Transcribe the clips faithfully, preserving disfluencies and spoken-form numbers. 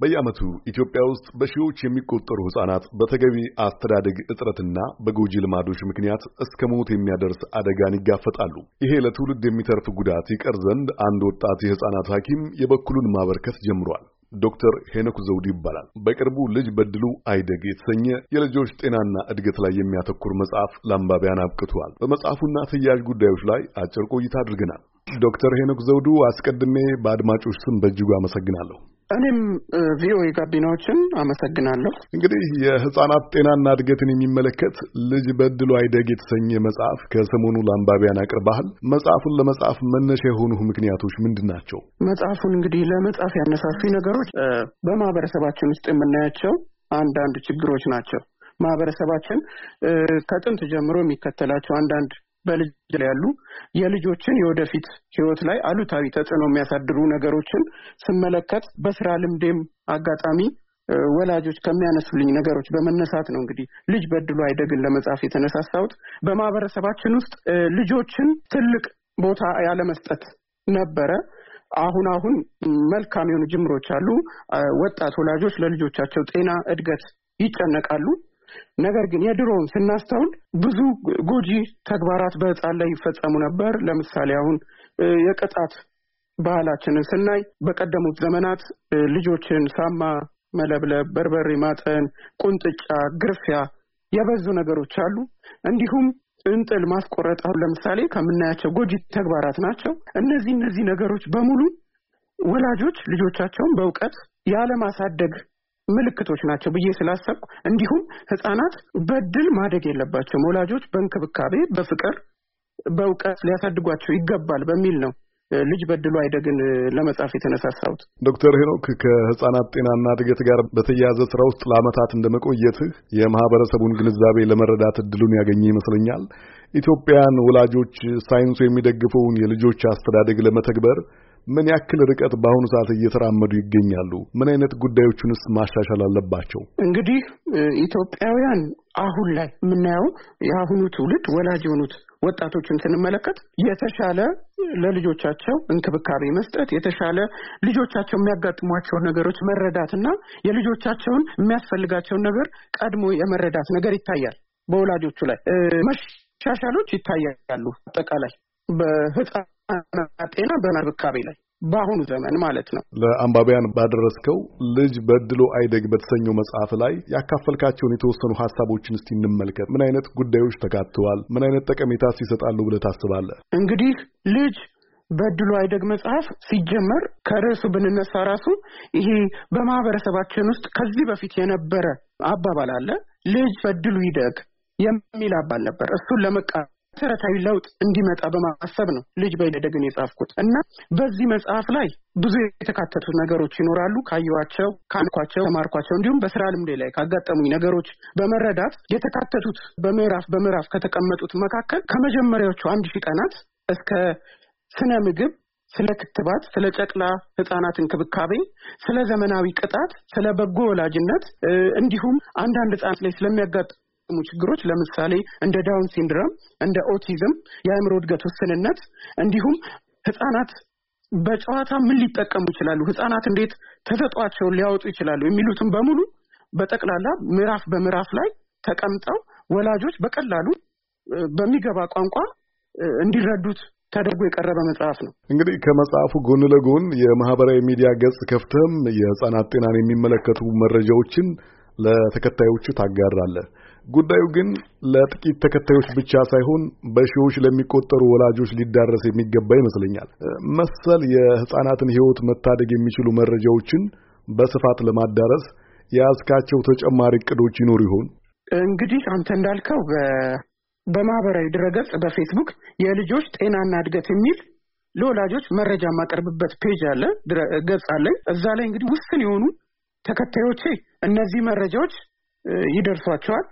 በየዓመቱ ኢትዮጵያ ውስጥ በሺዎች የሚቆጠሩ ህጻናት በተገቢ አስተዳደግ እጥረትና በጎጂ ልማዶች ምክንያት እስከ ሞት የሚያደርስ አደጋን ይጋፈጣሉ። ይሄ ለትውልድ የሚተርፍ ጉዳት ይቀር ዘንድ አንድ ወጣት የህጻናት ሐኪም የበኩሉን ማበርከት ጀምሯል። ዶክተር ሄኖክ ዘውዱ ይባላል። በቅርቡ ልጅ በድሉ አይደግ የተሰኘ የልጆች ጤናና እድገት ላይ የሚያተኩር መጽሐፍ ለአንባቢያን አብቅቷል። በመጽሐፉና ተያያዥ ጉዳዮች ላይ አጭር ቆይታ አድርገናል። ዶክተር ሄኖክ ዘውዱ አስቀድሜ በአድማጮች ስም በእጅጉ አመሰግናለሁ። እኔም ቪኦኤ ጋቢናዎችን አመሰግናለሁ። እንግዲህ የህፃናት ጤናና እድገትን የሚመለከት ልጅ በድሉ አይደግ የተሰኘ መጽሐፍ ከሰሞኑ ለአንባቢያን አቅርበሃል። መጽሐፉን ለመጻፍ መነሻ የሆኑ ምክንያቶች ምንድን ናቸው? መጽሐፉን እንግዲህ ለመጻፍ ያነሳሱ ነገሮች በማህበረሰባችን ውስጥ የምናያቸው አንዳንድ ችግሮች ናቸው። ማህበረሰባችን ከጥንት ጀምሮ የሚከተላቸው አንዳንድ በልጅ ላይ ያሉ የልጆችን የወደፊት ህይወት ላይ አሉታዊ ተጽዕኖ የሚያሳድሩ ነገሮችን ስመለከት በስራ ልምዴም አጋጣሚ ወላጆች ከሚያነሱልኝ ነገሮች በመነሳት ነው እንግዲህ ልጅ በድሉ አይደግን ለመጻፍ የተነሳሳሁት። በማህበረሰባችን ውስጥ ልጆችን ትልቅ ቦታ ያለመስጠት ነበረ። አሁን አሁን መልካም የሆኑ ጅምሮች አሉ። ወጣት ወላጆች ለልጆቻቸው ጤና እድገት ይጨነቃሉ። ነገር ግን የድሮውን ስናስተውል ብዙ ጎጂ ተግባራት በህፃን ላይ ይፈጸሙ ነበር። ለምሳሌ አሁን የቅጣት ባህላችንን ስናይ በቀደሙት ዘመናት ልጆችን ሳማ መለብለብ፣ በርበሬ ማጠን፣ ቁንጥጫ፣ ግርፊያ የበዙ ነገሮች አሉ። እንዲሁም እንጥል ማስቆረጥ አሁን ለምሳሌ ከምናያቸው ጎጂ ተግባራት ናቸው። እነዚህ እነዚህ ነገሮች በሙሉ ወላጆች ልጆቻቸውን በእውቀት ያለማሳደግ ምልክቶች ናቸው ብዬ ስላሰብኩ፣ እንዲሁም ህፃናት በድል ማደግ የለባቸውም፣ ወላጆች በእንክብካቤ በፍቅር በእውቀት ሊያሳድጓቸው ይገባል በሚል ነው ልጅ በድሉ አይደግን ለመጻፍ የተነሳሳሁት። ዶክተር ሄኖክ ከህፃናት ጤናና እድገት ጋር በተያያዘ ስራ ውስጥ ለዓመታት እንደመቆየትህ የማህበረሰቡን ግንዛቤ ለመረዳት እድሉን ያገኘ ይመስለኛል። ኢትዮጵያን ወላጆች ሳይንሱ የሚደግፈውን የልጆች አስተዳደግ ለመተግበር ምን ያክል ርቀት በአሁኑ ሰዓት እየተራመዱ ይገኛሉ? ምን አይነት ጉዳዮችንስ ማሻሻል አለባቸው? እንግዲህ ኢትዮጵያውያን አሁን ላይ የምናየው የአሁኑ ትውልድ ወላጅ የሆኑት ወጣቶችን ስንመለከት የተሻለ ለልጆቻቸው እንክብካቤ መስጠት፣ የተሻለ ልጆቻቸው የሚያጋጥሟቸውን ነገሮች መረዳትና የልጆቻቸውን የሚያስፈልጋቸውን ነገር ቀድሞ የመረዳት ነገር ይታያል። በወላጆቹ ላይ መሻሻሎች ይታያሉ። አጠቃላይ በህፃናት ጤና በእንክብካቤ ላይ በአሁኑ ዘመን ማለት ነው። ለአንባቢያን ባደረስከው ልጅ በድሉ አይደግ በተሰኘው መጽሐፍ ላይ ያካፈልካቸውን የተወሰኑ ሐሳቦችን እስቲ እንመልከት። ምን አይነት ጉዳዮች ተካተዋል? ምን አይነት ጠቀሜታስ ይሰጣሉ ብለህ ታስባለህ? እንግዲህ ልጅ በድሉ አይደግ መጽሐፍ ሲጀመር ከርዕሱ ብንነሳ ራሱ ይሄ በማህበረሰባችን ውስጥ ከዚህ በፊት የነበረ አባባል አለ። ልጅ በድሉ ይደግ የሚል አባባል ነበር። እሱን ለመቃ መሰረታዊ ለውጥ እንዲመጣ በማሰብ ነው ልጅ በይደግን የጻፍኩት እና በዚህ መጽሐፍ ላይ ብዙ የተካተቱ ነገሮች ይኖራሉ። ካየኋቸው፣ ካንኳቸው፣ ተማርኳቸው እንዲሁም በስራ ልምዴ ላይ ካጋጠሙኝ ነገሮች በመረዳት የተካተቱት በምዕራፍ በምዕራፍ ከተቀመጡት መካከል ከመጀመሪያዎቹ አንድ ሺህ ቀናት እስከ ስነ ምግብ፣ ስለ ክትባት፣ ስለ ጨቅላ ህፃናት እንክብካቤ፣ ስለ ዘመናዊ ቅጣት፣ ስለ በጎ ወላጅነት እንዲሁም አንዳንድ ህፃናት ላይ ስለሚያጋጥ ችግሮች ለምሳሌ እንደ ዳውን ሲንድሮም፣ እንደ ኦቲዝም፣ የአእምሮ እድገት ውስንነት እንዲሁም ህፃናት በጨዋታ ምን ሊጠቀሙ ይችላሉ፣ ህፃናት እንዴት ተሰጧቸውን ሊያወጡ ይችላሉ የሚሉትን በሙሉ በጠቅላላ ምዕራፍ በምዕራፍ ላይ ተቀምጠው ወላጆች በቀላሉ በሚገባ ቋንቋ እንዲረዱት ተደርጎ የቀረበ መጽሐፍ ነው። እንግዲህ ከመጽሐፉ ጎን ለጎን የማህበራዊ ሚዲያ ገጽ ከፍተም የህፃናት ጤናን የሚመለከቱ መረጃዎችን ለተከታዮቹ ታጋራለህ። ጉዳዩ ግን ለጥቂት ተከታዮች ብቻ ሳይሆን በሺዎች ለሚቆጠሩ ወላጆች ሊዳረስ የሚገባ ይመስለኛል። መሰል የህፃናትን ህይወት መታደግ የሚችሉ መረጃዎችን በስፋት ለማዳረስ የያዝካቸው ተጨማሪ እቅዶች ይኖሩ ይሆን? እንግዲህ አንተ እንዳልከው በማህበራዊ ድረገጽ በፌስቡክ የልጆች ጤናና እድገት የሚል ለወላጆች መረጃ ማቀርብበት ፔጅ አለ፣ ገጽ አለ። እዛ ላይ እንግዲህ ውስን የሆኑ ተከታዮቼ እነዚህ መረጃዎች ይደርሷቸዋል፣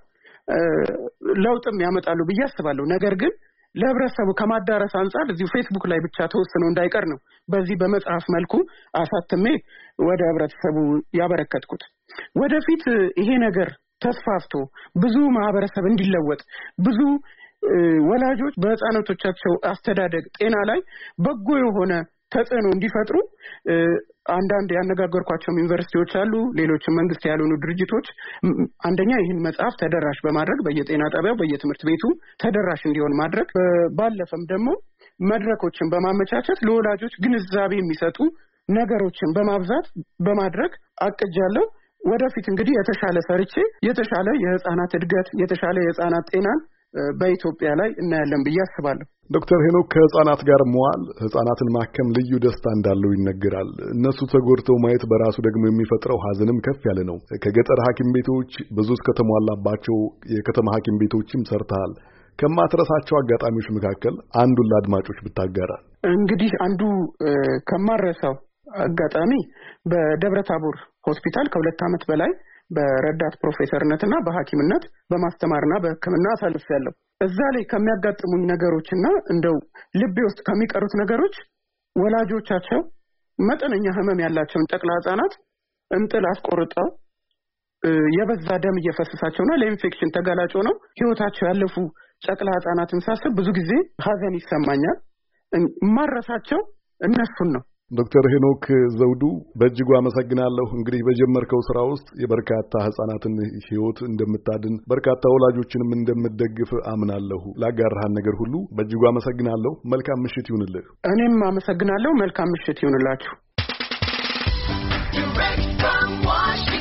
ለውጥም ያመጣሉ ብዬ አስባለሁ። ነገር ግን ለህብረተሰቡ ከማዳረስ አንፃር እዚሁ ፌስቡክ ላይ ብቻ ተወስኖ እንዳይቀር ነው በዚህ በመጽሐፍ መልኩ አሳትሜ ወደ ህብረተሰቡ ያበረከትኩት። ወደፊት ይሄ ነገር ተስፋፍቶ ብዙ ማህበረሰብ እንዲለወጥ ብዙ ወላጆች በህፃናቶቻቸው አስተዳደግ ጤና ላይ በጎ የሆነ ተጽዕኖ እንዲፈጥሩ አንዳንድ ያነጋገርኳቸው ዩኒቨርሲቲዎች አሉ፣ ሌሎች መንግስት ያልሆኑ ድርጅቶች አንደኛ ይህን መጽሐፍ ተደራሽ በማድረግ በየጤና ጣቢያው በየትምህርት ቤቱ ተደራሽ እንዲሆን ማድረግ፣ ባለፈም ደግሞ መድረኮችን በማመቻቸት ለወላጆች ግንዛቤ የሚሰጡ ነገሮችን በማብዛት በማድረግ አቅጃለሁ። ወደፊት እንግዲህ የተሻለ ሰርቼ የተሻለ የህፃናት እድገት የተሻለ የህፃናት ጤናን በኢትዮጵያ ላይ እናያለን ብዬ አስባለሁ። ዶክተር ሄኖክ ከህፃናት ጋር መዋል ህፃናትን ማከም ልዩ ደስታ እንዳለው ይነገራል። እነሱ ተጎድተው ማየት በራሱ ደግሞ የሚፈጥረው ሀዘንም ከፍ ያለ ነው። ከገጠር ሐኪም ቤቶች ብዙ እስከተሟላባቸው የከተማ ሐኪም ቤቶችም ሰርተሃል። ከማትረሳቸው አጋጣሚዎች መካከል አንዱን ለአድማጮች ብታጋራ። እንግዲህ አንዱ ከማረሳው አጋጣሚ በደብረ ታቦር ሆስፒታል ከሁለት ዓመት በላይ በረዳት ፕሮፌሰርነትና በሐኪምነት በማስተማርና በሕክምና አሳልፌያለሁ። እዛ ላይ ከሚያጋጥሙኝ ነገሮችና እንደው ልቤ ውስጥ ከሚቀሩት ነገሮች ወላጆቻቸው መጠነኛ ህመም ያላቸውን ጨቅላ ህጻናት እንጥል አስቆርጠው የበዛ ደም እየፈሰሳቸውና ለኢንፌክሽን ተጋላጭ ሆነው ህይወታቸው ያለፉ ጨቅላ ህጻናትን ሳስብ ብዙ ጊዜ ሀዘን ይሰማኛል። ማረሳቸው እነሱን ነው። ዶክተር ሄኖክ ዘውዱ በእጅጉ አመሰግናለሁ። እንግዲህ በጀመርከው ስራ ውስጥ የበርካታ ህጻናትን ህይወት እንደምታድን በርካታ ወላጆችንም እንደምትደግፍ አምናለሁ። ላጋራህን ነገር ሁሉ በእጅጉ አመሰግናለሁ። መልካም ምሽት ይሁንልህ። እኔም አመሰግናለሁ። መልካም ምሽት ይሁንላችሁ።